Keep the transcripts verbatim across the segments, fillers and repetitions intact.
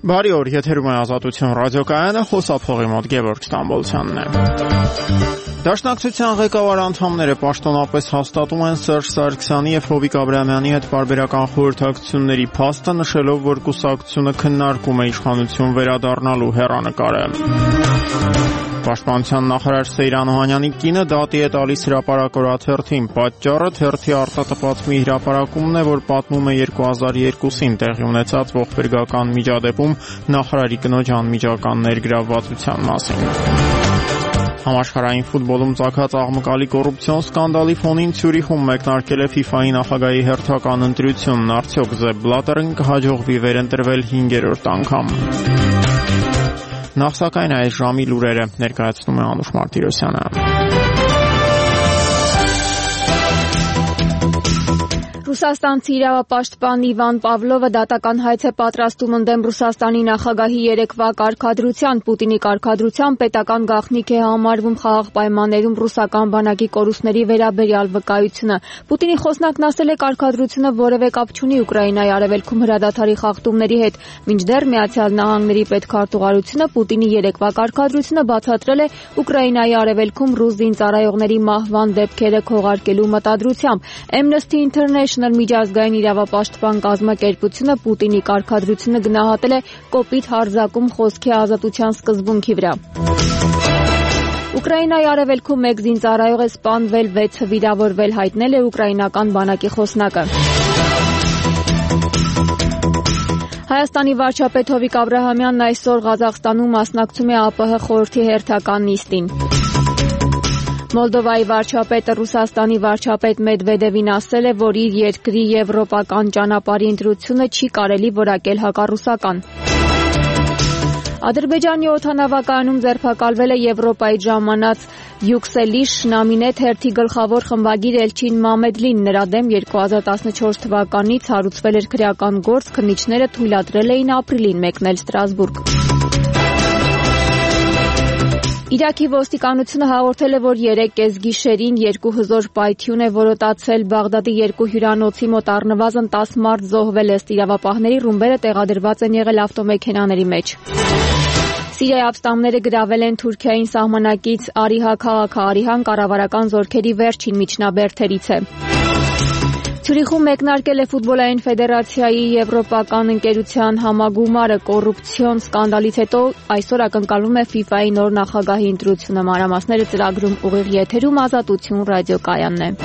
Բարի օր, եթերում է Ազատություն ռադիոկայանը, խոսափողի մոտ Գևորգ Ստամբոլցյանն է։ Դաշնակցության ղեկավար անդամները պաշտոնապես հաստատում են Սերժ Սարգսյանի եւ Հովիկ Աբրահամյանի հետ պարբերական խորհրդակցությունների փաստը, նշելով, որ կուսակցությունը քննարկում է իշխանություն վերադառնալու հեռանկարը։ Պաշտպանության նախարար Սեյրան Օհանյանի կինը դատի է տալիս հրապարակ օրաթերթին։ Պատճառը թերթի արտատպած մի հրապարակումն է, որ պատմում է երկու հազար երկուսին տեղի ունեցած ողբերգական միջադեպում նախարարի կնոջ անմիջական ներգրավվածության մասին։ Համաշխարհային ֆուտբոլում ծագած աղմկալի կոռուպցիոն սկանդալի ֆոնին Ցյուրիխում մեկնարկել է ֆիֆայի նախագահի հերթական ընտրությունն, արդյոք Զեփ Բլատերին կհաջողվի վերընտրվել հինգերորդ անգամ։ Նախ սակայն այս ժամի լուրերը ներկայացնում է Անուշ Մարտիրոսյանը։ Ռուսաստանցի իրավապաշտպան Իվան Պավլովը դատական հայց է պատրաստում ընդդեմ Ռուսաստանի նախագահի երեկվա կարգադրության։ Պուտինի կարգադրության պետական գաղտնիք է համարվում խաղաղ պայմաններում ռուսական բանակի կորուստների վերաբերյալ վկայությունը։ Պուտինի խոսնակն ասել է, կարգադրությունը որևէ կապ չունի Ուկրաինայի արևելքում հրադադարի խախտումների հետ։ Մինչդեռ Միացյալ Նահանգների պետքարտուղարությունը Պուտինի երեկվա կարգադրությունը բացատրել է Ուկրաինայի արևելքում ռուս զինծառայողների մահվան դեպքերը քողարկելու մտադրությամբ։ Amnesty International միջազգային իրավապաշտպան կազմակերպությունը Պուտինի կարգադրությունը գնահատել է կոպիտ հարձակում խոսքի ազատության սկզբունքի վրա։ Ուկրաինայի արևելքում մեկ զինծառայող է սպանվել, վեցը վիրավորվել, հայտնել է ուկրաինական բանակի խոսնակը։ Հայաստանի վարչապետ Հովիկ Աբրահամյանն այսօր Ղազախստանում մասնակցում է ԱՊՀ խորհրդի հերթական նիստին։ Մոլդովայի վարչապետը Ռուսաստանի վարչապետ Մեդվեդևին ասել է, որ իր երկրի եվրոպական ճանապարհի ընտրությունը չի կարելի որակել հակառուսական։ Ադրբեջանի օդանավակայանում ձերբակալվել է Եվրոպայից ժամանած Յուքսելիշ Նամինե թերթի գլխավոր խմբագիր Էլչին Մամեդլին։ Նրա դեմ երկու հազար տասնչորս թվականից հարուցվել էր քրեական գործ, քննիչները թույլատրել էին ապրիլին մեկնել Ստրասբուրգ։ Իրաքի ոստիկանությունը հաղորդել է, որ երեկ կեսգիշերին երկու հզոր պայթյուն է որոտացել Բաղդադի երկու հյուրանոցի մոտ, առնվազն տասը մարդ զոհվել է, ըստ իրավապահների ռումբերը տեղադրված են եղել ավտոմեքենաների մեջ։ Սիրիայի ապստամբները գրավել են Թուրքիային սահմանակից Արիհա քաղաքը, Արիհան կառավարական զորքերի վերջին միջնաբերդերից է։ Ցյուրիխում մեկնարկել է ֆուտբոլային ֆեդերացիայի եվրոպական ընկերության համագումարը կոռուպցիոն սկանդալից հետո այսօր ակնկալվում է ֆիֆայի նոր նախագահի ընտրությունը։ Մանրամասները ծրագրում ուղիղ եթերում Ազատություն ռադիոկայանն է։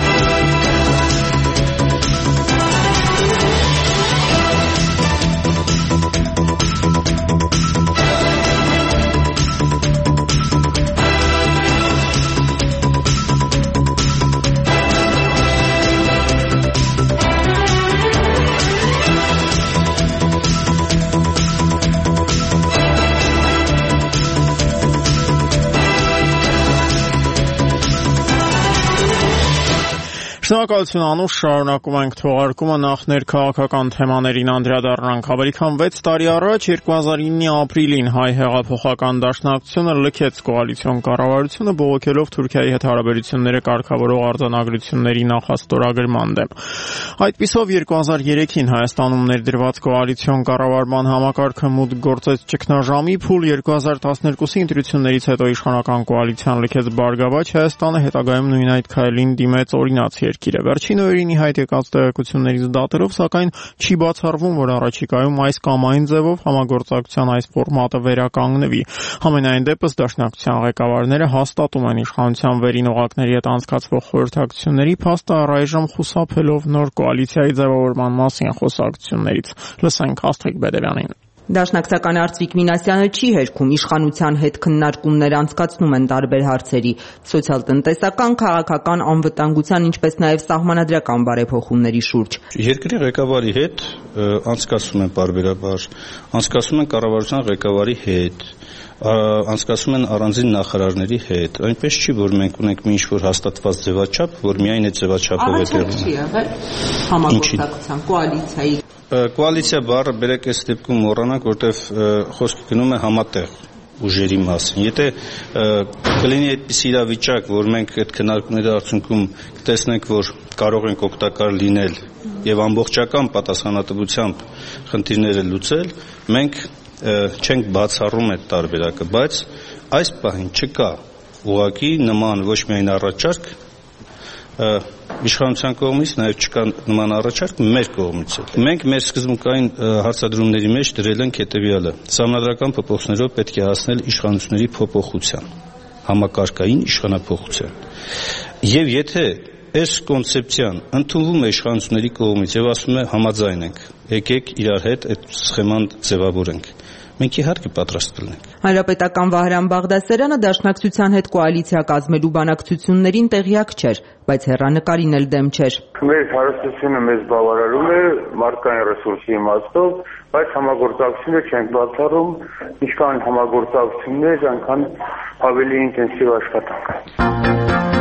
Շնորհակալություն Անուշ, շարունակում ենք թողարկումը, նախ ներքաղաքական թեմաներին անդրադառնանք։ Ավելի քան վեց տարի առաջ երկու հազար իննի ապրիլին հայ հեղափոխական դաշնակցությունը լքեց կոալիցիոն կառավարությունը, բողոքելով Թուրքիայի հետ հարաբերությունները կարգավորող արձանագրությունների նախաստորագրման դեմ։ Այդպիսով երկու հազար երեքին Հայաստանում ներդրված կոալիցիոն կառավարման համակարգը մուտք գործեց ճգնաժամի փուլ, երկու հազար տասներկուսի ընտրություններից հետո իշխանական կոալիցիան լքեց Բարգավաճ Հայաստանը, հետագայում նույն այդ քայլին դիմեց օրինաց երկիրը։ Վերջին օրերին ի հայտ եկած տեղեկություններից դատելով, սակայն չի բացառվում, որ առաջիկայում այս կամ այն ձևով համագործակցության այս ֆորմատը վերականգնվի։ Համենայն դեպս դաշնակցության ղեկավարները հաստատում են իշխանության վերին օղակների հետ անցկացվող խորհրդակցությունների փաստը, առայժմ խուսափելով նոր կոալիցիայի ձևավորման մասին խոսակցություններից։ Լսենք Աստղիկ Բեդևյանին։ Դաշնակցական Արծվիկ Մինասյանը չի հերքում, իշխանության հետ քննարկումներ անցկացնում են տարբեր հարցերի՝ սոցիալ-տնտեսական, քաղաքական, անվտանգության, ինչպես նաև սահմանադրական բարեփոխումների շուրջ։ Երկրի ղեկավարի հետ անցկացում են պարբերաբար, անցկացում են կառավարության ղեկավարի հետ, անցկացում են առանձին նախարարների հետ։ Այնպես չի, որ մենք ունենք մի ինչ-որ հաստատված ձևաչափ, որ միայն այդ ձևաչափով է տեղում։ Չի եղել համագործակցության կոալիցիայի Կոալիցիա բառը բերեք այս դեպքում մոռանանք, որտեղ խոսքը գնում է համատեղ ուժերի մասին։ Եթե կլինի այդպիսի իրավիճակ, որ մենք այդ քննարկումների արդյունքում կտեսնենք, որ կարող ենք օգտակար լինել եւ ամբողջական պատասխանատվությամբ խնդիրները լուծել, մենք չենք բացառում այդ տարբերակը, բայց այս պահին չկա ուղղակի նման ոչ միայն առաջարկ իշխանության կողմից, նաև չկա նման առաջարկ մեր կողմից էլ։ Մենք մեր սկզբունքային հարցադրումների մեջ դրել ենք հետևյալը. Սահմանադրական փոփոխություններով պետք է հասնել իշխանությունների փոփոխության, համակարգային իշխանափոխության։ Եվ եթե այս կոնցեպցիան ընդունվում է իշխանությունների կողմից եւ ասում է համաձայն ենք, եկեք իրար հետ այդ սխեման ձևավորենք, մենք իհարկե պատրաստ կլինենք։ Հանրապետական Վահրամ Բաղդասարյանը դաշնակցության հետ կոալիցիա կազմելու բանակցություններին տեղյակ չէր, բայց հեռանկարին էլ դեմ չէր։ Մեր հարստությունը մեզ բավարարում է մարդկային ռեսուրսի իմաստով, բայց համագործակցությունը չենք բացառում, ինչքան համագործակցություններ, այնքան ավելի ինտենսիվ աշխատանք։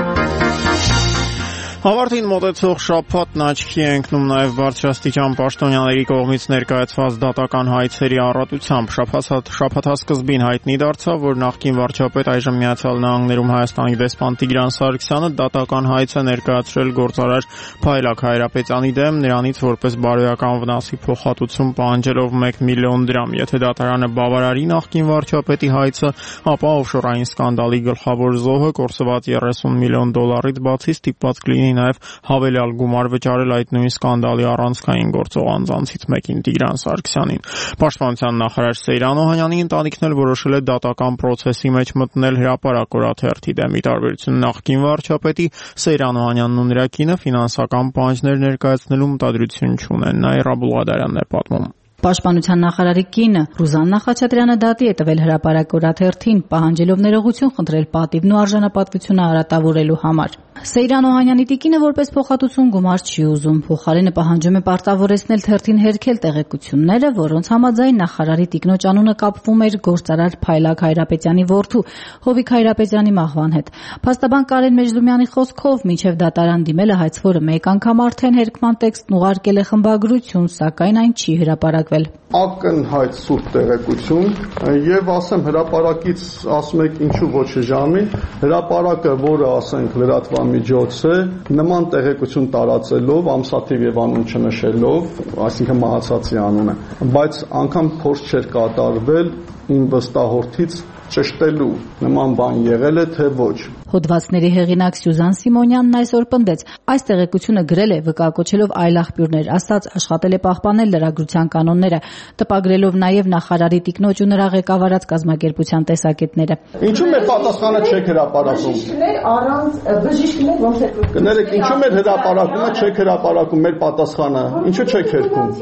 Ավարտին մոտեցող շաբաթն աչքի է ընկնում նաև բարձրաստիճան պաշտոնյաների կողմից ներկայացված դատական հայցերի առատությամբ։ Շաբաթասկզբին հայտնի դարձավ, որ նախկին վարչապետ, այժմ Միացյալ Նահանգներում Հայաստանի դեսպան Տիգրան Սարգսյանը դատական հայց է ներկայացրել գործարար Փայլակ Հայրապետյանի դեմ, նրանից որպես բարոյական վնասի փոխհատուցում պահանջելով մեկ միլիոն դրամ։ Եթե դատարանը բավարարի նախկին վարչապետի հայցը, ապա օֆշորային սկանդալի գլխավոր զոհը կորսված երեսուն միլիոն դոլարից բացի ստիպված կլինի նաև հավելյալ գումար վճարել այդ նույն սկանդալի առանցքային գործող անձանցից մեկին Տիգրան Սարգսյանին։ Պաշտպանության նախարար Սեյրան Օհանյանի ընտանիքն էլ որոշել է դատական պրոցեսի մեջ մտնել հրապարակ օրաթերթի դեմ։ Ի տարբերություն նախկին վարչապետի, Սեյրան Օհանյանն ու նրա կինը ֆինանսական պահանջներ ներկայացնելու մտադրություն չունեն։ Նաիրա Բուլղադարյանն է պատմում։ Պաշտպանության նախարարի կինը Ռուզաննա Խաչատրյանը դատի է տվել հրապարակ օրաթերթին, պահանջելով ներողություն խնդրել պատիվն ու արժանապատվությունը արատավորելու համար։ Սեյրան Օհանյանի տիկինը որպես փոխհատուցում գումար չի ուզում, փոխարենը պահանջում է պարտավորեցնել թերթին հերքել տեղեկությունները, որոնց համաձայն նախարարի տիկնոջ անունը կապվում էր գործարար Փայլակ Հայրապետյանի որդու Հովիկ Հայրապետյանի մահվան հետ։ Փաստաբան Կարեն Մեջլումյանի խոսքով մինչև դատարան դիմելը հայցվորը մեկ անգամ արդեն հերքման տեքստն ուղարկել է խմբագրություն, սակայն այն չի հրապարակվել։ Ակնհայտ սուրբ տեղեկություն եւ ասեմ հրապարակից ասում եք ինչու ոչ ժամին հրապարակը, որը ասենք լրատվամիջոց է, նման տեղեկություն տարածելով ամսաթիվ եւ անուն չնշելով, այսինքն մահացածի անունը, բայց անգամ փորձ չէր կատարվել իմ վստահորդից ճշտելու նման բան եղել է թե ոչ։ Հոդվածների հեղինակ Սյուզան Սիմոնյանն այսօր պնդեց, այս տեղեկությունը գրել է վկայակոչելով այլ աղբյուրներ, ասաց աշխատել է պահպանել լրագրության կանոնները, տպագրելով նաև նախարարի տիկնոջ ու նրա ղեկավարած կազմակերպության տեսակետները։ Ինչու՞ մեր պատասխանը չեք հրապարակում։ Բժիշկներ առանց բժիշկներ ոնց է։ Կներեք, ինչու՞ մեր հրապարակումը չեք հրապարակում մեր պատասխանը։ Ինչու՞ չեք հերքում։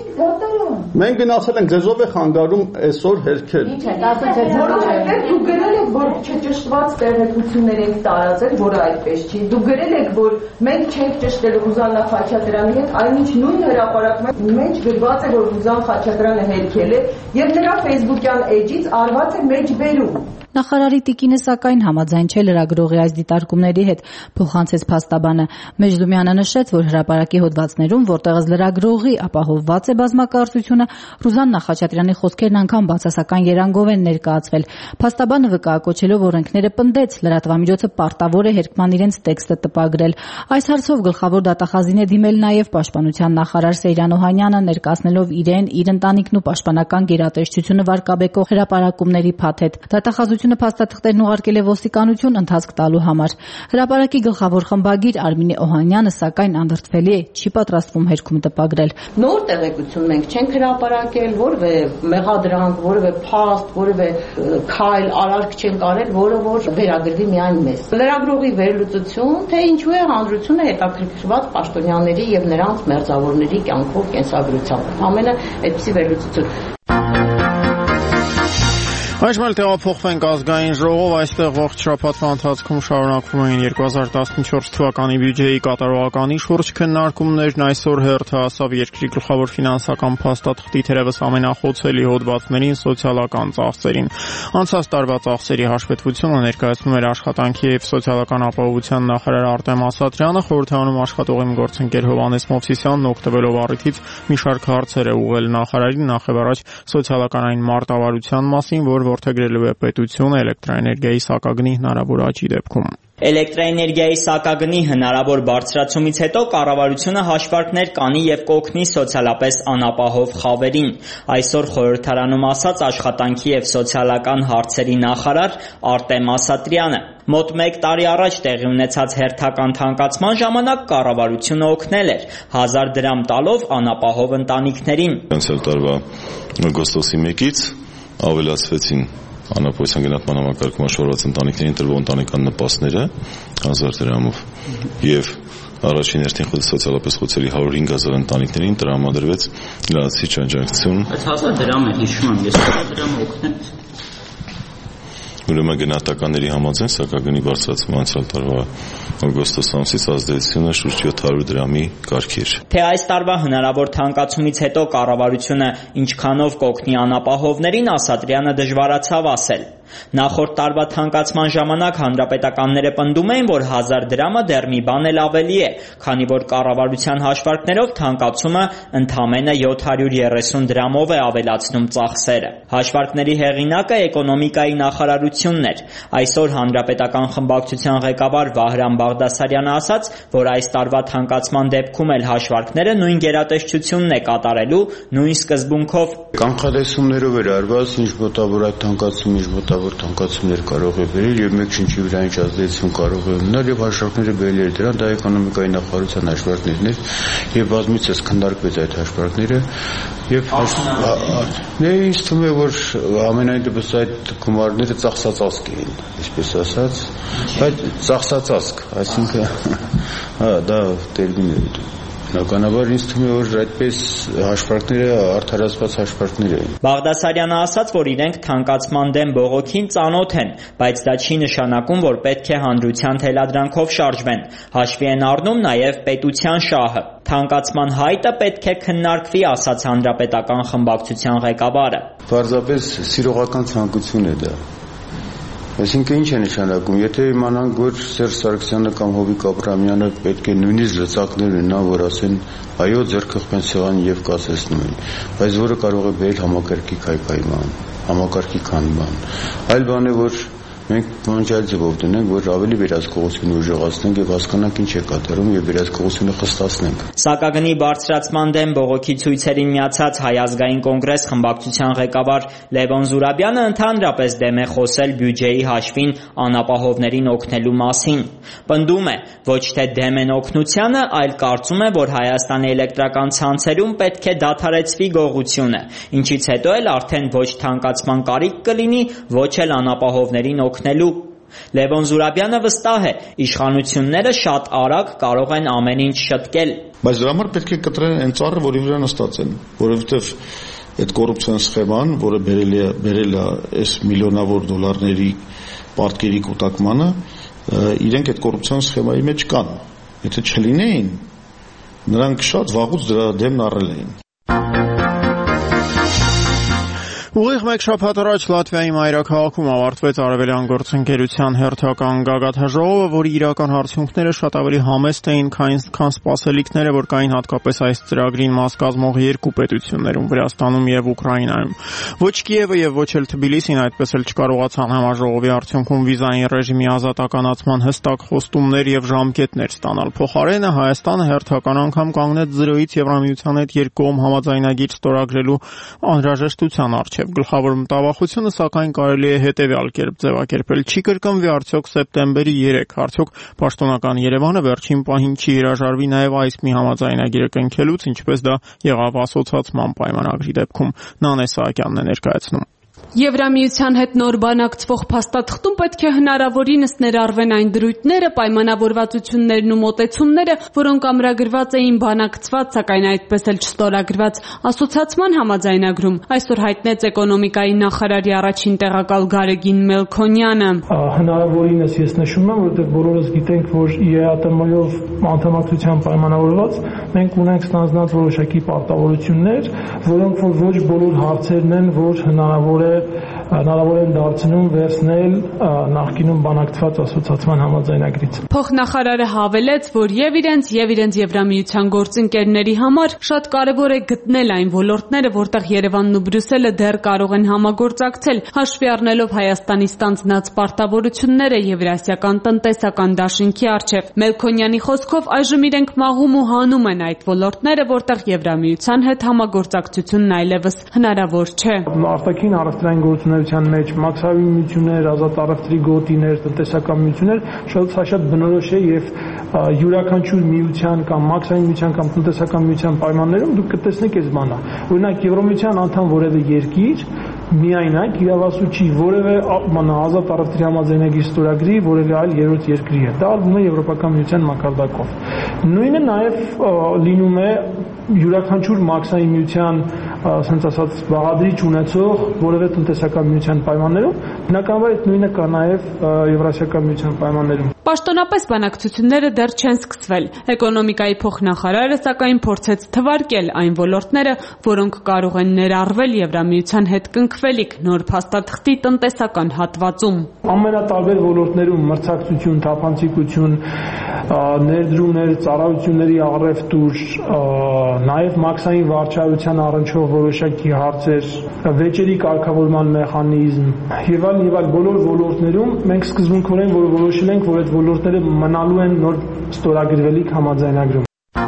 Մենք գնացել ենք, ձեզով է խանգարում այսօր հերքել։ Ինչ է, ասած է, որովհետև դու գրել եք, որ չճշտված տեղեկություններ եք տարածել, որը այդպես չի։ Դու գրել եք, որ մենք չենք ճշտել Ռուզաննա Խաչատրյանի հետ, այնինչ նույն հրապարակման մեջ գրված է, որ Ռուզան Խաչատրյանը հերքել է, եւ նրա Facebook-յան էջից արված է մեջբերում։ Նախարարի տիկինը սակայն համաձայն չէ լրագրողի այս դիտարկումների հետ, փոխանցեց փաստաբանը։ Մեջլումյանը նշեց, որ հրապարակի հոդվածներում, որտեղից լրագրողի ապահովված է բազմակարծությունը, Ռուզաննա Խաչատրյանի խոսքերն անգամ բացասական երանգով են ներկայացվել։ Փաստաբանը վկայակոչելով օրենքները պնդեց, լրատվամիջոցը պարտավոր է հերքման իրենց տեքստը տպագրել։ Այս հարցով գլխավոր դատախազին է դիմել նաև պաշտպանության նախարար Սեյրան Օհանյանը, ներկայացնելով իրեն, իր ընտանիքն ու պաշտպանական գերատեսչությունը վարկաբեկող հրապարակումների փաթեթ։ Դատախազությունը փաստաթղթերն ուղարկել է ոստիկանություն ընթացք տալու համար։ Հրապարակի գլխավոր խմբագիր Արմինե Օհանյանը սակայն անդրդվելի է, չի պատրաստվում հերքում տպագրել։ Նոր տեղեկություն մենք չենք հրապարակել, որևէ մեղադրանք, որևէ փաստ, որևէ քայլ, արարք չենք արել, որը որ վերագրվի միայն մեզ։ Լրագրողի վերլուծություն, թե ինչու է հանրությունը հետաքրքրված պաշտոնյաների եւ նրանց մերձավորների կյանքով, կենսագրությամբ։ Ամենը այդպիսի վերլուծություն։ Այժմ էլ տեղափոխվենք ազգային ժողով, այստեղ ողջ շաբաթվա ընթացքում շարունակվում էին երկու հազար տասնչորս թվականի բյուջեի կատարողականի շուրջ քննարկումներն, այսօր հերթը հասավ երկրի գլխավոր ֆինանսական փաստաթղթի թերևս ամենախոցելի հոդվածներին, սոցիալական ծախսերին։ Անցած տարվա ծախսերի հաշվետվությունը ներկայացնում էր աշխատանքի եւ սոցիալական ապահովության նախարար Արտեմ Ասատրյանը, խորհրդարանում աշխատողի գործընկեր Հովհաննես Մովսիսյանն օգտվելով առիթից մի շարք հարցեր է ուղղել նախարարին, նախևառաջ սոցիալական այն մարտավարության մասին, որ որդեգրելու է պետությունը էլեկտրաէներգիայի սակագնի հնարավոր աճի դեպքում։ Էլեկտրաէներգիայի սակագնի հնարավոր բարձրացումից հետո կառավարությունը հաշվարկներ կանի եւ կօգնի սոցիալապես անապահով խավերին։ Այսօր խորհրդարանում ասաց աշխատանքի եւ սոցիալական հարցերի նախարար Արտեմ Ասատրյանը։ Մոտ մեկ տարի առաջ տեղի ունեցած հերթական թանկացման ժամանակ կառավարությունը օգնել էր հազար դրամ տալով անապահով ընտանիքներին։ Անցյալ տարվա օգոստոսի մեկից ավելացվեցին անապահովության գնահատման համակարգում աշխատող ընտանիքներին տրվող ընտանեկան նպաստները հազար դրամով եւ առաջին հերթին սոցիալապես խոցելի հարյուր հինգ հազար ընտանիքներին տրամադրվեց լրացուցիչ աջակցություն։ Այս հազար դրամը հիշում եմ, ես հազար դրամ օգնեց։ Ուրեմն գնահատականների համաձայն սակագնի բարձրացումը անցյալ տարվա օգոստոս ամսից ազդեցությունը շուրջ յոթ հարյուր դրամի կարգի էր։ Թե այս տարվա հնարավոր թանկացումից հետո կառավարությունը ինչքանով կօգնի անապահովներին, Ասատրյանը դժվարացավ ասել։ Նախորդ տարվա թանկացման ժամանակ հանրապետականները պնդում էին, որ հազար դրամը դեռ մի բան էլ ավելի է, քանի որ կառավարության հաշվարկներով թանկացումը ընդամենը յոթ հարյուր երեսուն դրամով է ավելացնում ծախսերը։ Հաշվարկների հեղինակը էկոնոմիկայի նախարարությունն էր։ Այսօր հանրապետական խմբակցության ղեկավար Վահրամ Բաղդասարյանը ասաց, որ այս տարվա թանկացման դեպքում էլ հաշվարկները նույն գերատեսչությունն է կատարելու նույն սկզբունքով։ Կանխատեսումներով էր արված, ինչ մոտավոր այդ թանկացումը, ինչ մոտավոր որ թանկացումներ կարող է բերել եւ մեկ շնչի վրա ինչ ազդեցություն կարող է ունենալ եւ հաշվարկները բերել էր դրան, դա էկոնոմիկայի նախարարության հաշվարկներն էր եւ բազմիցս քննարկվեց այդ հաշվարկները եւ ինձ թվում է որ ամենայն դեպս այդ գումարները ծախսածածկ էին, այսպես ասած, բայց ծախսածածկ, այսինքն հա դա տերմին է։ Բնականաբար ինձ թվում է որ այդպես հաշվարկները արդարացված հաշվարկներ են։ Բաղդասարյանը ասաց, որ իրենք թանկացման դեմ բողոքին ծանոթ են, բայց դա չի նշանակում, որ պետք է հանրության թելադրանքով շարժվեն։ Հաշվի են առնում նաև պետության շահը։ Թանկացման հայտը պետք է քննարկվի, ասաց հանրապետական խմբակցության ղեկավարը։ Պարզապես սիրողական ցանկություն է դա։ Այսինքն ինչ է նշանակում, եթե իմանանք, որ Սերժ Սարգսյանը կամ Հովիկ Աբրահամյանը պետք է նույնիսկ լծակներ ունենան, որ ասեն այո ձեռքխփեն սեղանին եւ կասեցնում են, բայց որը կարող է բերել համակարգի քայքայման, համակարգի քանդման։ Այլ բան է, որ մենք մանջալ ձևով դնենք, որ ավելի վերահսկողություն ուժեղացնենք եւ հասկանանք ինչ է կատարում եւ վերահսկողությունը խստացնենք։ Սակագնի բարձրացման դեմ բողոքի ցույցերին միացած Հայ ազգային կոնգրես խմբակցության ղեկավար Լևոն Զուրաբյանը ընդհանրապես դեմ է խոսել բյուջեի հաշվին անապահովներին օգնելու մասին։ Պնդում է, ոչ թե դեմ են օգնությանը, այլ կարծում է, որ Հայաստանի էլեկտրական ցանցերում պետք է դադարեցվի գողությունը, ինչից հետո էլ արդեն ոչ թանկացման կարիք կլինի, ոչ էլ անապահովներին օգնելու։ Լևոն Զուրաբյանը վստահ է, իշխանությունները շատ արագ կարող են ամեն ինչ շտկել։ Բայց դրա համար պետք է կտրեն այն ծառը, որի վրա նստած են, որովհետև այդ կոռուպցիոն սխեման, որը բերել է բերել է այս միլիոնավոր դոլարների պարտքերի կուտակմանը, իրենք այդ կոռուպցիոն սխեմայի մեջ կան։ Եթե չլինեին, նրանք շատ վաղուց դրա դեմն առել էին։ Ուղիղ մեկ շաբաթ առաջ Լատվիայի մայրաքաղաքում ավարտվեց Արևելյան գործընկերության հերթական գագաթաժողովը, որի իրական արդյունքները շատ ավելի համեստ էին, քան սպասելիքները, որ կային հատկապես այս ծրագրին մաս կազմող երկու պետություններում՝ Վրաստանում եւ Ուկրաինայում։ Ոչ Կիևը եւ ոչ էլ Թբիլիսին այդպես էլ չկարողացան համաժողովի արդյունքում վիզային ռեժիմի ազատականացման հստակ խոստումներ եւ ժամկետներ ստանալ։ Փոխարենը Հայաստանը հերթական անգամ կանգնեց զրոյից Եվրամիության հետ երկկողմ համաձայնագիր ստորագրելու անհրաժեշտության առջև։ Գլխավոր մտավախությունը սակայն կարելի է հետևյալ կերպ ձևակերպել. չի կրկնվի արդյոք սեպտեմբերի երեքը, արդյոք պաշտոնական Երևանը վերջին պահին չի հրաժարվի նաև այս մի համաձայնագիրը կնքելուց, ինչպես դա եղավ ասոցիացման պայմանագրի դեպքում։ Նանե Սահակյանն է ներկայացնում։ Եվրամիության հետ նոր բանակցվող փաստաթղթում պետք է հնարավորինս ներառվեն այն դրույթները, պայմանավորվածություններն ու մոտեցումները, որոնք ամրագրված էին բանակցված, սակայն այդպես էլ չստորագրված ասոցիացման համաձայնագրում, այսօր հայտնեց էկոնոմիկայի նախարարի առաջին տեղակալ Գարեգին Մելքոնյանը։ Հնարավորինս ես նշում եմ, որովհետև բոլորս գիտենք, որ ի է ա տե եմ-ով անդամակցության պայմանավորված մենք ունենք ստանձնած որոշակի պարտավորություններ, որոնք որ ոչ բոլոր հարցերն են, որ հնարավոր է հնարավոր են դարձնում վերցնել նախկինում բանակցված ասոցիացիան համաձայնագրից։ Փոխնախարարը հավելեց, որ եւ իրենց եւ իրենց Եվրամիության գործընկերների համար շատ կարեւոր է գտնել այն ոլորտները, որտեղ Երևանն ու Բրյուսելը դեռ կարող են համագործակցել, հաշվի առնելով Հայաստանի ստանձնած պարտավորությունները Եվրասիական տնտեսական դաշինքի առջև։ Մելքոնյանի խոսքով այժմ իրենք մաղում ու հանում են այդ ոլորտները, որտեղ Եվրամիության հետ համագործակցությունն այլևս հնարավոր չէ։ Արտաքին առևտրային գործունեության մեջ մաքսավիմություններ, ազատ առևտրի գոտիներ, տնտեսական միություններ շատ շատ բնորոշ է եւ յուրաքանչյուր միության կամ մաքսավիմության կամ տնտեսական միության պայմաններում դուք կտեսնեք այս բանը։ Օրինակ Եվրոմիության անդամ որևէ երկիր միայնակ իրավասու չի որևէ ազատ առևտրի համաձայնագրի ստորագրի որևէ այլ երրորդ երկրի հետ։ Դա արվում է Եվրոպական միության մակարդակով։ Նույնը նաև լինում է յուրաքանչյուր մաքսային միության, ասենց ասած, բաղադրիչ ունեցող որևէ տնտեսական միության պայմաններում, բնականաբար այդ նույնը կա նաև Եվրասիական միության պայմաններում։ Պաշտոնապես բանակցությունները դեռ չեն սկսվել։ Էկոնոմիկայի փոխնախարարը սակայն փորձեց թվարկել այն ոլորտները, որոնք կարող են ներառվել Եվրամիության հետ կնքվելիք նոր փաստաթղթի տնտեսական հատվածում։ Ամենատարբեր ոլորտներում մրցակցություն, թափանցիկություն, ներդրումներ, ծառայությունների առևտուր, նաև մաքսային վարչարության առնչվող որոշակի հարցեր, վեճերի կարգավորման մեխանիզմ եւ այլն եւ այլ բոլոր ոլորտներում մենք սկզբունքորեն որոշել ենք, որ այդ ոլորտները մնալու են նոր ստորագրվելիք համաձայնագրում։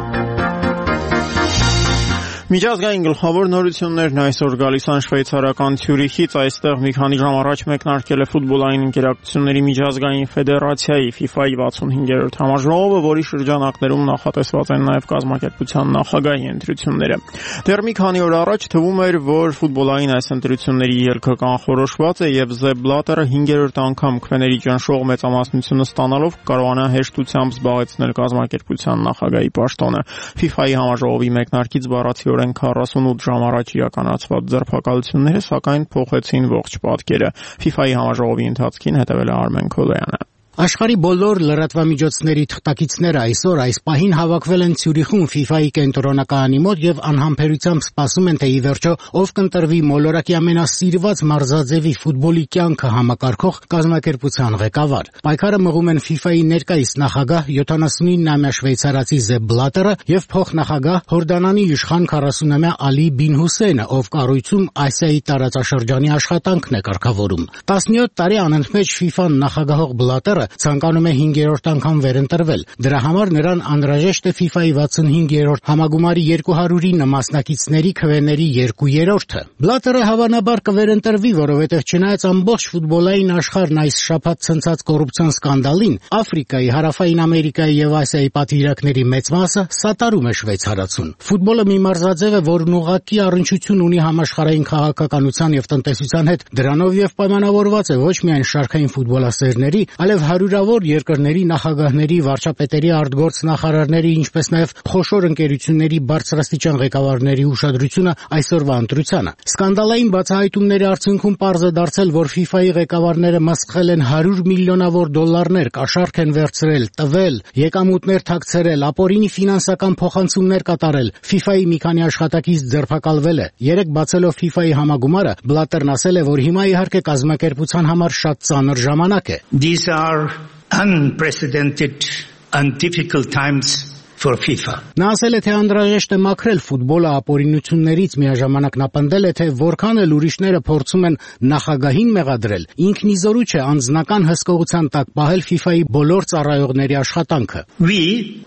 Միջազգային գլխավոր նորություններն այսօր գալիս են Շվեյցարական Ցյուրիխից, այստեղ մի քանի ժամ առաջ մեկնարկել է ֆուտբոլային ընկերակցությունների միջազգային ֆեդերացիայի FIFA-ի վաթսունհինգերորդ համաժողովը, որի շրջանակներում նախատեսված են նաև կազմակերպության նախագահի ընտրությունները։ Դեռ մի քանի օր առաջ թվում էր, որ ֆուտբոլային այս ընտրությունների ելքը կանխորոշված է եւ Sepp Blatter-ը հինգերորդ անգամ քվեների ճնշող մեծամասնությունը ստանալով կարողանա հեշտությամբ զբաղեցնել կազմակերպության նախագահի պաշտոնը։ FIFA-ի համաժողովի մեկնարկից բառացի քառասունութ ժամ առաջ իրականացված ձերբակալությունները սակայն փոխեցին ողջ պատկերը։ FIFA-ի համաժողովի ընթացքին հետևել է Արմեն Քոլոյանը։ Աշխարհի բոլոր լրատվամիջոցների թղթակիցները այսօր այս պահին հավաքվել են Ցյուրիխում FIFA-ի կենտրոնակայանի մոտ եւ անհամբերությամբ սպասում են, թե ի վերջո ով կընտրվի մոլորակի ամենասիրված մարզաձևի ֆուտբոլի կյանքը համակարգող կազմակերպության ղեկավար։ Պայքարը մղում են FIFA-ի ներկայիս նախագահ յոթանասունինամյա շվեյցարացի Sepp Blatter-ը եւ փոխնախագահ Հորդանանի իշխան քառասունամյա Ալի Բին Հուսեյնը, ով կառույցում Ասիայի տարածաշրջանի աշխատանքն է կարգավորում։ տասնյոթ տարի անընդմեջ FIFA-ն նախագահող Blatter-ը ցանկանում է հինգերորդ անգամ վերընտրվել։ Դրա համար նրան անհրաժեշտ է FIFA-ի վաթսունհինգերորդ համագումարի երկու հարյուրինը մասնակիցների քվեների երկու երրորդը։ Blatter-ը հավանաբար կվերընտրվի, որովհետև չնայած ամբողջ ֆուտբոլային աշխարհն այս շաբաթ ցնցած կոռուպցիոն սկանդալին, Աֆրիկայի, Հարավային Ամերիկայի եւ Ասիայի պատվիրակների մեծ մասը սատարում է շվեյցարացուն։ Ֆուտբոլը մի մարզաձև է, որն ուղղակի առնչություն ունի համաշխարհային քաղաքականության եւ տնտեսության հետ։ Դրանով եւ պայմանավորված է ոչ միայն շարքային ֆուտբոլասերների, այլև հարյուրավոր երկրների նախագահների, վարչապետերի, արտգործ նախարարների, ինչպես նաև խոշոր ընկերությունների բարձրաստիճան ղեկավարների ուշադրությունը այսօրվա ընտրությանը։ Սկանդալային բացահայտումների արդյունքում պարզ է դարձել, որ FIFA-ի ղեկավարները մսխել են հարյուր միլիոնավոր դոլարներ, կաշառք են վերցրել, տվել, եկամուտներ թաքցրել, ապօրինի ֆինանսական փոխանցումներ կատարել։ FIFA-ի մի քանի աշխատակից ձերբակալվել է։ Երեք բացելով FIFA-ի համագումարը, Blatter-ն ասել է, որ հիմա իհարկե կազմակերպության համար շատ ծանր ժամանակ է։ These are unprecedented and difficult times for FIFA. Նա ասել է, թե անհրաժեշտ է մաքրել ֆուտբոլը ապօրինություններից, միաժամանակ նա պնդել է, թե որքան էլ ուրիշները փորձում են նախագահին մեղադրել, ինքն իզորու չէ անձնական հսկողության տակ պահել FIFA-ի բոլոր ծառայողների աշխատանքը։ We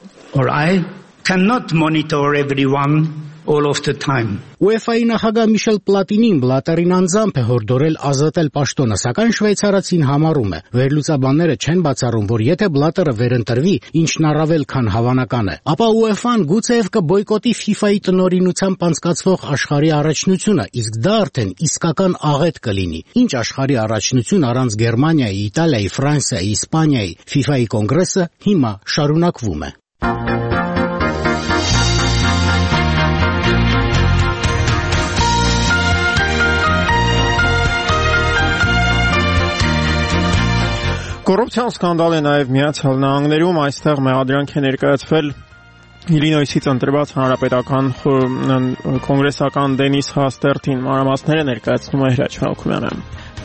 or I cannot monitor everyone all of the time. UEFA-ի նախագահ Միշել Պլատինին Blatter-ին անձամբ է հորդորել ազատել պաշտոնը, սակայն շվեյցարացին համառում է։ Վերլուծաբանները չեն բացառում, որ եթե Blatter-ը վերընտրվի, ինչն առավել քան հավանական է, ապա UEFA-ն գուցեև կբոյկոտի FIFA-ի տնօրինությամբ անցկացվող աշխարհի առաջնությունը, իսկ դա արդեն իսկական աղետ կլինի։ Ինչ աշխարհի առաջնություն առանց Գերմանիայի, Իտալիայի, Ֆրանսիայի, Իսպանիայի։ FIFA-ի կոնգրեսը հիմա շարունակվում է։ Կոռուպցիոն սկանդալ է նաև Միացյալ Նահանգներում, այստեղ մեղադրանք է ներկայացվել Իլինոյսից ընտրված հանրապետական կոնգրեսական Դենիս Հաստերտին։ Մանրամասները ներկայացնում է Հրաչ Մալքումյանը։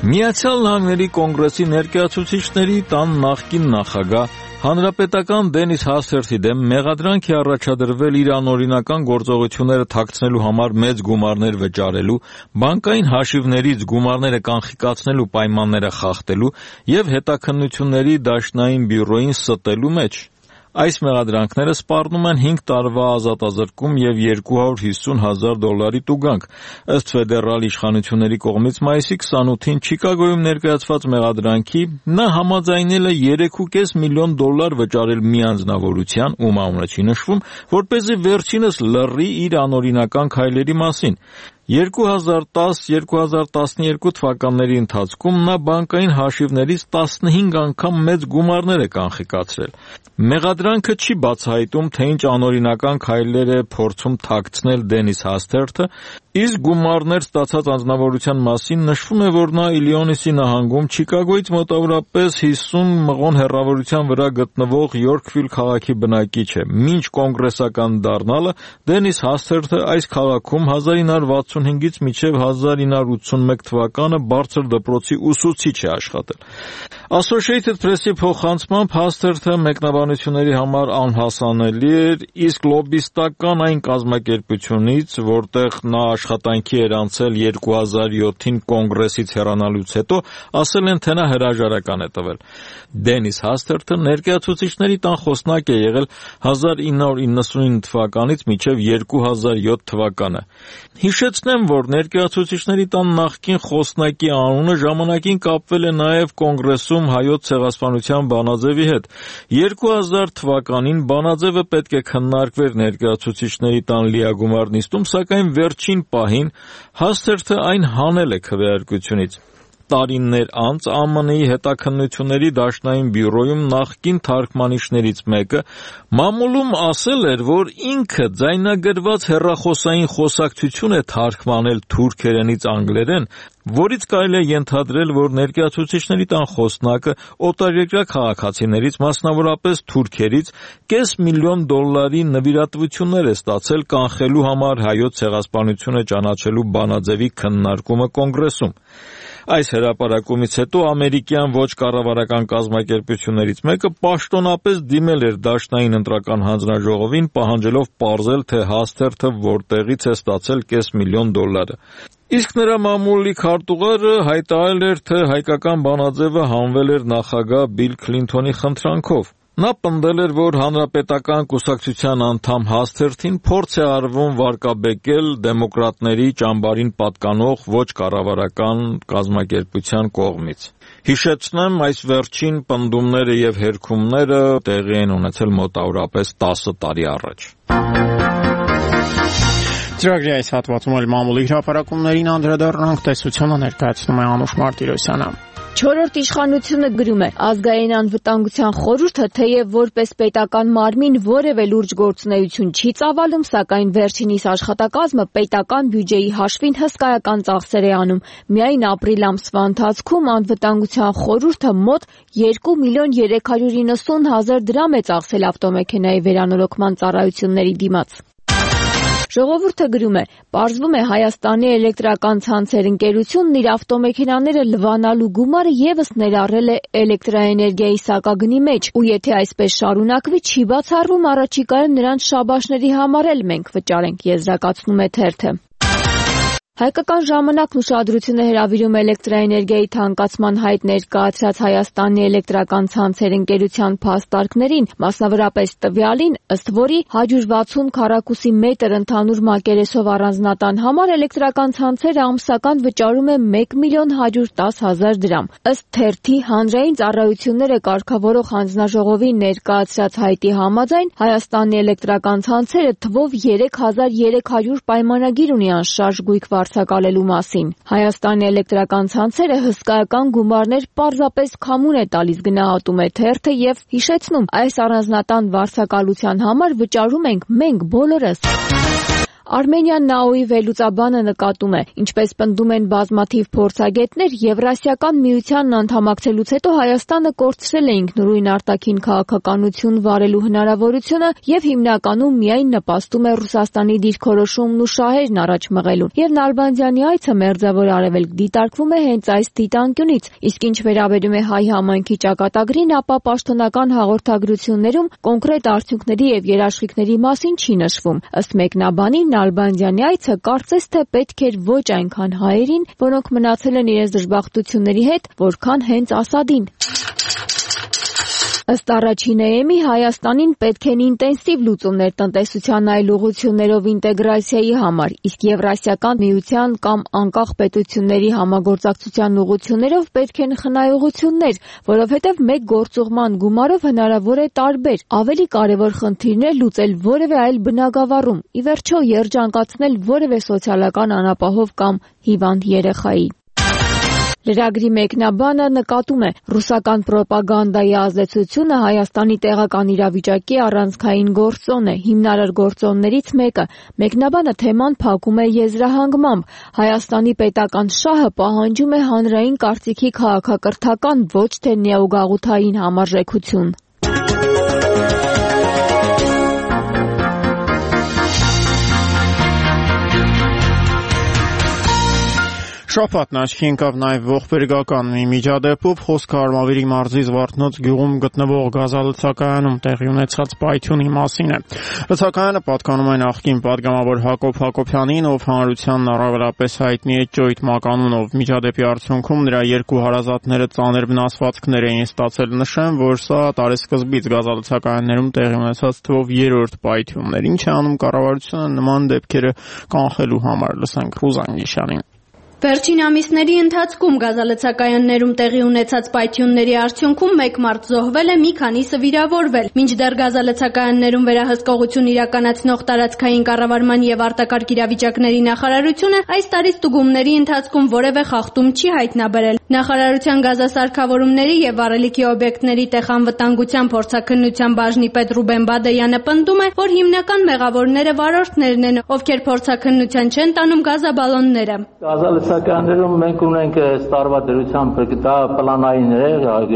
Միացյալ Նահանգների կոնգրեսի ներկայացուցիչների տան նախկին նախագահ հանրապետական Դենիս Հասթերթի դեմ մեղադրանք է առաջադրվել իր անօրինական գործողությունները թաքցնելու համար մեծ գումարներ վճարելու, բանկային հաշիվներից գումարները կանխիկացնելու պայմանները խախտելու եւ հետաքննությունների դաշնային բյուրոին ստելու մեջ։ Այս մեղադրանքները սպառնում են հինգ տարվա ազատազրկում եւ երկու հարյուր հիսուն հազար դոլարի տուգանք։ Ըստ ֆեդերալ իշխանությունների կողմից մայիսի քսանութին Չիկագոյում ներկայացված մեղադրանքի նա համաձայնել է երեք ու կես միլիոն դոլար վճարել մի անձնավորության, ում անունը չի նշվում, որպեսզի վերջինս լռի իր անօրինական քայլերի մասին։ երկու հազար տաս երկու հազար տասնյերկու թվականների ընթացքում նա բանկային հաշիվներից տասնհինգ անգամ մեծ գումարներ է կանխիկացրել։ Մեղադրանքը չի բացահայտում, թե ինչ անօրինական քայլեր է փորձում թաքցնել Դենիս Հասթերթը, իսկ գումարներ ստացած անձնավորության մասին նշվում է, որ նա Իլիոնիսի նահանգում Չիկագոյից մոտավորապես հիսուն մղոն հեռավորության վրա գտնվող Յորքվիլ քաղաքի բնակիչ է։ Մինչ կոնգրեսական դառնալը Դենիս Հասթերթը այս քաղաքում հազար ինը հարյուր վաթսունհինգից մինչև հազար ինը հարյուր ութսունմեկ թվականը բարձր դպրոցի ուսուցիչ է աշխատել։ Associated Press-ի փոխանցմամբ Հասթերթը մեկնաբանությունների համար անհասանելի էր, իսկ լոբիստական այն կազմակերպությունից, որտեղ նա աշխատանքի էր անցել երկու հազար յոթին կոնգրեսից հեռանալուց հետո, ասել են, թե նա հրաժարական է տվել։ Դենիս Հասթերթը ներկայացուցիչների տան խոսնակ է եղել հազար ինը հարյուր իննսունինը թվականից մինչև երկու հազար յոթ թվականը։ Հիշեցնեմ, որ ներկայացուցիչների տան նախկին խոսնակի անունը ժամանակին կապվել է նաև կոնգրեսում հայոց ցեղասպանության բանաձևի հետ։ երկու հազար թվականին բանաձևը պետք է քննարկվեր ներկայացուցիչների տան լիագումար նիստում, սակայն վերջին պահին Հասթերթը այն հանել է քվեարկությունից։ Տարիներ անց ԱՄՆ-ի հետաքննությունների դաշնային բյուրոյում նախկին թարգմանիչներից մեկը մամուլում ասել էր, որ ինքը ձայնագրված հեռախոսային խոսակցություն է թարգմանել թուրքերենից անգլերեն, որից կարելի է ենթադրել, որ ներկայացուցիչների տան խոսնակը օտարերկրյա քաղաքացիներից, մասնավորապես թուրքերից, կես միլիոն դոլարի նվիրատվություններ է ստացել կանխելու համար հայոց ցեղասպանությունը ճանաչելու բանաձևի քննարկումը կոնգրեսում։ Այս հրապարակումից հետո ամերիկյան ոչ կառավարական կազմակերպություններից մեկը պաշտոնապես դիմել էր դաշնային ընտրական հանձնաժողովին, պահանջելով պարզել, թե Հասթերթը որտեղից է ստացել կես միլիոն դոլարը։ Իսկ նրա մամուլի քարտուղարը հայտարարել էր, թե հայկական բանաձևը հանվել էր նախագահ Բիլ Քլինթոնի խնդրանքով։ Նա պնդել էր, որ հանրապետական կուսակցության անդամ Հասթերթին փորձ է արվում վարկաբեկել դեմոկրատների ճամբարին պատկանող ոչ կառավարական կազմակերպության կողմից։ Հիշեցնեմ, այս վերջին պնդումները եւ հերքումները տեղի են ունեցել մոտավորապես տասը տարի առաջ։ Ծրագրի այս հատվածում էլ մամուլի հրապարակումներին անդրադառնանք, տեսությունը ներկայացնում է Անուշ Մարտիրոսյանը։ Չորրորդ իշխանությունը գրում է. ազգային անվտանգության խորհուրդը թեև որպես պետական մարմին որևէ լուրջ գործունեություն չի ծավալում, սակայն վերջինիս աշխատակազմը պետական բյուջեի հաշվին հսկայական ծախսեր է անում։ Միայն ապրիլ ամսվա ընթացքում անվտանգության խորհուրդը մոտ երկու միլիոն երեք հարյուր իննսուն հազար դրամ է ծախսել ավտոմեքենայի վերանորոգման ծառայությունների դիմաց։ Ժողովուրդը գրում է. պարզվում է Հայաստանի էլեկտրական ցանցեր ընկերությունն իր ավտոմեքենաները լվանալու գումարը եւս ներառել է էլեկտրաէներգիայի սակագնի մեջ, ու եթե այսպես շարունակվի, չի բացառվում առաջիկայում նրանց շաբաշների համար էլ մենք վճարենք, եզրակացնում է թերթը։ Հայկական ժամանակն ուշադրություն է հրավիրում էլեկտրաէներգիայի թանկացման հայտ ներկայացրած Հայաստանի էլեկտրական ցանցեր ընկերության փաստարկներին, մասնավորապես տվյալին, ըստ որի հարյուր վաթսուն քառակուսի մետր ընդհանուր մակերեսով առանձնատան համար էլեկտրական ցանցերը ամսական վճարում է մեկ միլիոն հարյուր տաս հազար դրամ։ Ըստ թերթի հանրային ծառայությունները կարգավորող հանձնաժողովի ներկայացրած հայտի համաձայն, Հայաստանի էլեկտրական ցանցերը թվով երեք հազար երեք հարյուր պայմանագիր ունի անշարժ գույք վարձակալելու մասին։ Հայաստանի էլեկտրական ցանցերը հսկայական գումարներ պարզապես քամուն է տալիս, գնահատում է թերթը եւ հիշեցնում, այս առանձնատան վարձակալության համար վճարում ենք մենք բոլորս։ Armenian Now-ի վերլուծաբանը նկատում է, ինչպես պնդում են բազմաթիվ փորձագետներ, Եվրասիական միությանն անդամակցելուց հետո Հայաստանը կորցրել է ինքնուրույն արտաքին քաղաքականություն վարելու հնարավորությունը եւ հիմնականում միայն նպաստում է Ռուսաստանի դիրքորոշումն ու շահերն առաջ մղելուն։ Եվ Նալբանդյանի այցը Մերձավոր Արևելք դիտարկվում է հենց այս դիտանկյունից, իսկ ինչ վերաբերում է հայ համայնքի ճակատագրին, ապա պաշտոնական հաղորդագրություններում կոնկրետ արդյունքների եւ երաշխիքների մասին չի նշվում։ Ըստ մեկնաբանի, Նալբանդյանի այցը կարծես թե պետք էր ոչ այնքան հայերին, որոնք մնացել են իրենց դժբախտությունների հետ, որքան հենց Ասադին։ Ըստ առաջին Է Էմ-ի Հայաստանին պետք են ինտենսիվ լուծումներ տնտեսության այլ ուղղություններով ինտեգրացիայի համար, իսկ Եվրասիական միության կամ անկախ պետությունների համագործակցության ուղղություններով պետք են խնայողություններ, որովհետև մեկ գործուղման գումարով հնարավոր է տարբեր, ավելի կարևոր խնդիրներ լուծել որևէ այլ բնագավառում, ի վերջո երջանկացնել որևէ սոցիալական անապահով կամ հիվանդ երեխայի։ Լրագրի մեկնաբանը նկատում է, ռուսական պրոպագանդայի ազդեցությունը Հայաստանի տեղական իրավիճակի առանցքային գործոն է, հիմնարար գործոններից մեկը։ Մեկնաբանը թեման փակում է եզրահանգմամբ։ Հայաստանի պետական շահը պահանջում է հանրային կարծիքի քաղաքակրթական, ոչ թե նեոգաղութային համարժեքություն։ Շաբաթն աչքի ընկավ նաև ողբերգական մի միջադեպով, խոսքը Արմավիրի մարզի Զվարթնոց գյուղում գտնվող գազալցակայանում տեղի ունեցած պայթյունի մասին է։ Լցակայանը պատկանում է նախկին պատգամավոր Հակոբ Հակոբյանին, ով հանրությանն առավելապես հայտնի է Ճոյթ մականունով։ Միջադեպի արդյունքում նրա երկու հարազատները ծանր վնասվածքներ էին ստացել։ Նշեմ, որ սա տարեսկզբից գազալցակայաններում տեղի ունեցած թվով երրորդ պայթյունն էր։ Ինչ է անում կառավարությունը նման դեպքերը կանխելու համար, լսենք Ռուզան Գիշյանին։ Վերջին ամիսների ընթացքում գազալցակայաններում տեղի ունեցած պայթյունների արդյունքում մեկ մարդ զոհվել է, մի քանիսը վիրավորվել։ Մինչդեռ գազալցակայաններում վերահսկողություն իրականացնող տարածքային կառավարման եւ արտակարգ իրավիճակների նախարարությունը այս տարի ստուգումների ընթացքում որևէ խախտում չի հայտնաբերել։ Նախարարության գազասարքավորումների եւ վառելիքի օբյեկտների տեխանվտանգության փորձաքննության բաժնի պետ Ռուբեն Բադեյանը պնդում է, որ հիմնական մեղավորները վարորդներն են, ովքեր փորձաքննության չեն տանում գազաբալոնները։ Սակյաններում մենք ունենք այս տարվա դրությամբ դա պլանային է,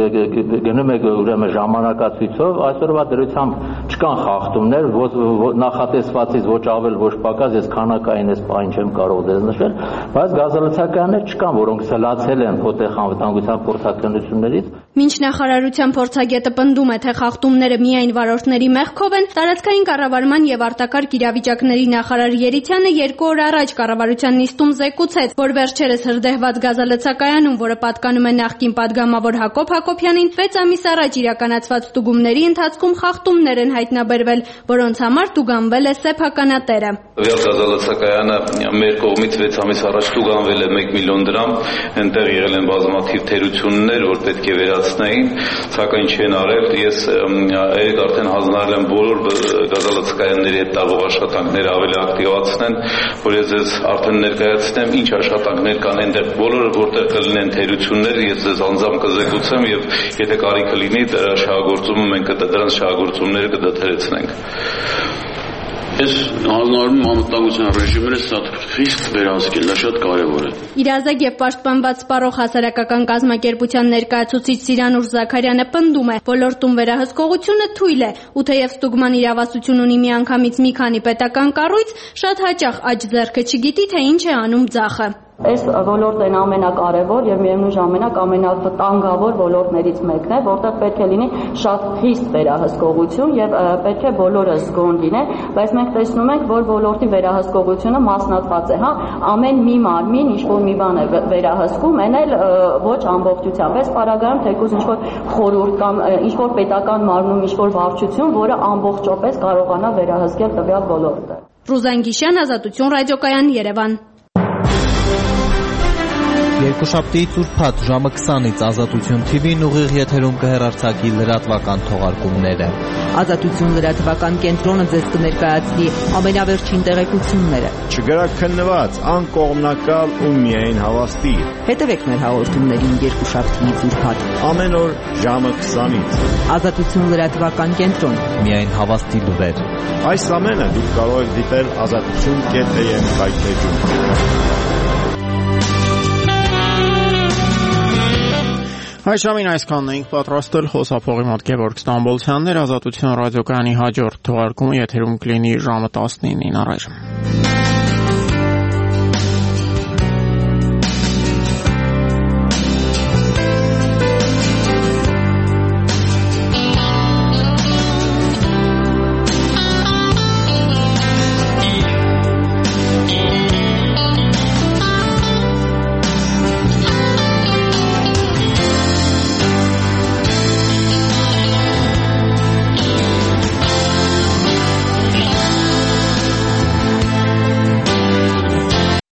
գնում եք ուրեմն ժամանակացույցով, այսօրվա դրությամբ չկան խախտումներ, նախատեսվածից ոչ ավել ոչ պակաս, ես քանակային այս պահին չեմ կարող դες նշել, բայց գազալցակայաններ չկան, որոնք սլացել են փոթեխանվտանգության փորձաքննություններից։ Մինչ նախարարության փորձագետը պնդում է, թե խախտումները միայն վարորդների մեղքով են, տարածքային կառավարման եւ արտակարգ իրավիճակների նախարար Երիցյանը երկու օր առաջ կառավարության նիստում զեկուցեց, որ վերջերս հրդեհված գազալցակայանում, որը պատկանում է նախկին պատգամավոր Հակոբ Հակոբյանին, վեց ամիս առաջ իրականացված ստուգումների ընթացքում խախտումներ են հայտնաբերվել, որոնց համար տուգանվել է սեփականատերը։ Տվյալ գազալցակայանը մեր կողմից վեց ամիս առաջ տուգանվել է մեկ միլիոն դրամ, այնտեղ եղել են բազմաթիվ թերություններ, որ պետք է վերացնեին, սակայն չեն արել։ Ես այդ արդեն հանձնարարել եմ բոլոր գազալցակայանների հետ տարվող աշխատանքները ավելի ակտիվացնեն, որ ես ձեզ արդեն ներկայացնեմ ինչ աշխատանքներ կան այնտեղ, բոլորը որտեղ կլինեն թերություններ, ես ձեզ անձամբ կզեկուցեմ եւ եթե կարիքը լինի, դրա շահագործումը մենք դրանց շահագործումները կդադարեցնենք։ Ես հանձնարարում եմ անվտանգության ռեժիմները սա խիստ վերահսկել, դա շատ կարևոր է։ Իրազեկ եւ պաշտպանված սպառող հասարակական կազմակերպության ներկայացուցիչ Սիրանուշ Զաքարյանը պնդում է, ոլորտում վերահսկողությունը թույլ է, ու թեև ստուգման իրավասություն ունի միանգամից մի քանի պետական կառույց, շատ հաճախ աջ ձեռքը չգիտի, թե ինչ է անում ձախը։ Այս ոլորտն ամենակարևոր եւ միևնույն ժամանակ ամենավտանգավոր ոլորտներից մեկն է, որտեղ պետք է լինի շատ խիստ վերահսկողություն եւ պետք է բոլորը զգոն լինեն, բայց մենք տեսնում ենք, որ ոլորտի վերահսկողությունը մասնատված է, հա, ամեն մի մարմին ինչ-որ մի բան է վերահսկում, այն էլ ոչ ամբողջությամբ, այս պարագայում թեկուզ ինչ-որ խորհուրդ կամ ինչ-որ պետական մարմնում ինչ-որ վարչություն, որը ամբողջապես կարողանա վերահսկել տվյալ ոլորտը։ Ռուզան Գիշյան, Ազատություն ռադիոկայան, Երևան։ Երկուշաբթի ծուրփաթ ժամը քսանից Ազատություն թի վին ուղիղ եթերում կհեռարձակի լրատվական թողարկումները։ Ազատություն լրատվական կենտրոնը ձեզ կներկայացնի ամենավերջին տեղեկությունները։ Չգրաքննված, անկողմնակալ ու միայն հավաստի։ Հետևեք մեր հաղորդումներին երկուշաբթի ծուրփաթ ամեն օր ժամը քսանից։ Ազատություն լրատվական կենտրոն, միայն հավաստի լուրեր։ Այս ամենը դուք կարող եք դիտել ազատություն կետ է եմ վայթեջում։ Այս ժամին այսքանն էինք պատրաստել, խոսափողի մոտ Գևորգ Ստամբոլցյանն էր, Ազատություն ռադիոկայանի հաջորդ թողարկումը եթերում կլինի ժամը տասնինին առայժմ։